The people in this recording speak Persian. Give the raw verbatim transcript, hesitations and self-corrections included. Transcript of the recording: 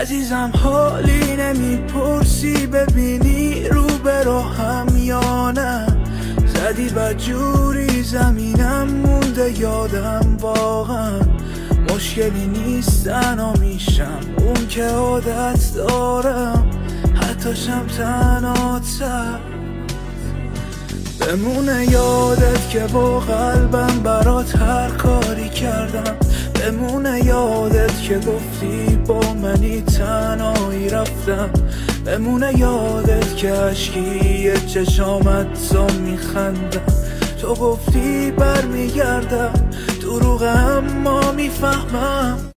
عزیزم حالی نمیپرسی ببینی رو به راهم یا نه، زدی بدجوری زمینم مونده یادم واقعا مشکلی نیست تنها میشم اون که عادت دارم حتی شم تنهاتر. بمونه یادت که با قلبم برات هر کاری کردم، بمونه یادت که گفتی با منی تنهایی رفتم، بمونه یادت که عشقی چشامت تا میخندم، تو گفتی برمیگردم دروغ اما میفهمم.